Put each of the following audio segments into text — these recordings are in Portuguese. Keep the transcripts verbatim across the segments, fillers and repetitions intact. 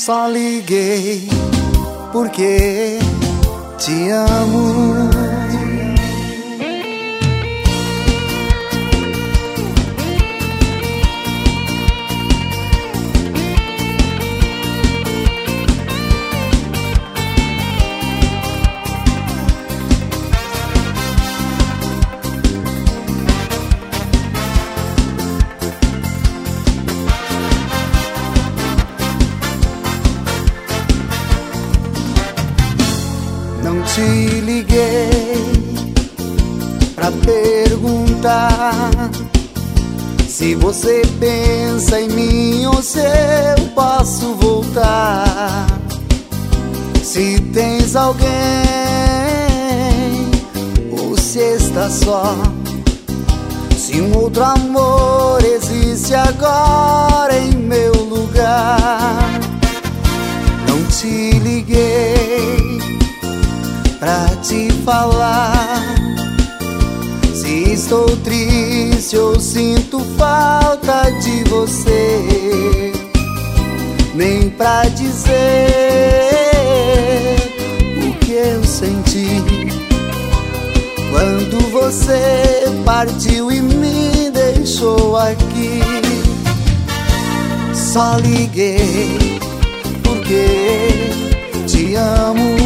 Só liguei porque te amo. Não te liguei pra perguntar se você pensa em mim ou se eu posso voltar. Se tens alguém ou se está só, se um outro amor existe agora em meu lugar. Não te liguei pra te falar se estou triste ou sinto falta de você, nem pra dizer o que eu senti quando você partiu e me deixou aqui. Só liguei porque te amo.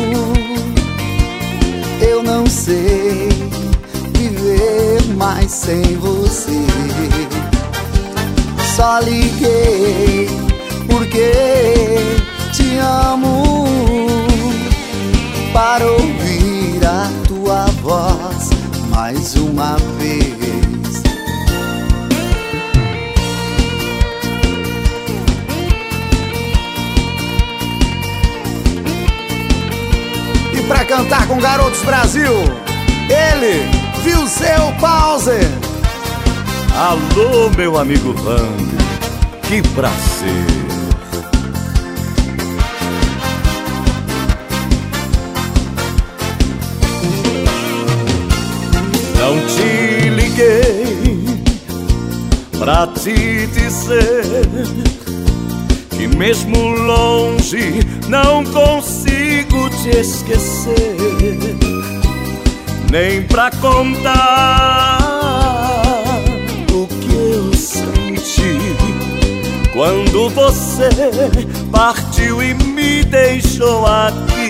Eu não sei viver mais sem você. Só liguei porque te amo, para ouvir a tua voz mais uma vez. Pra cantar com Garotos Brasil, ele, Vilseu Pause. Alô, meu amigo Vang, que prazer. Não te liguei pra te dizer que mesmo longe não consigo te esquecer, nem pra contar o que eu senti quando você partiu e me deixou aqui.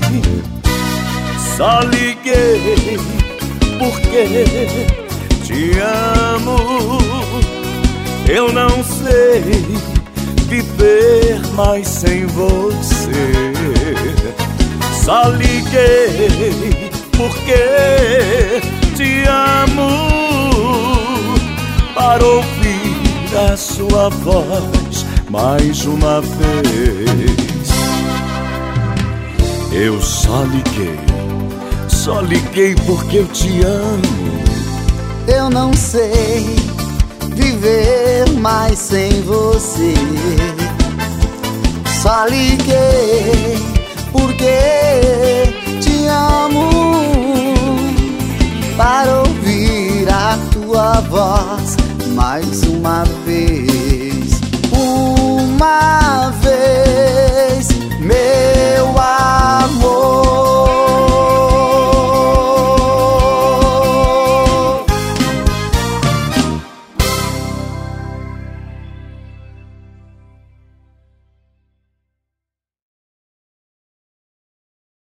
Só liguei porque te amo. Eu não sei viver mais sem você. Só liguei porque te amo, para ouvir a sua voz mais uma vez. Eu só liguei, só liguei porque eu te amo. Eu não sei viver mais sem você. Só liguei porque te amo, para ouvir a tua voz mais uma vez. Uma vez, meu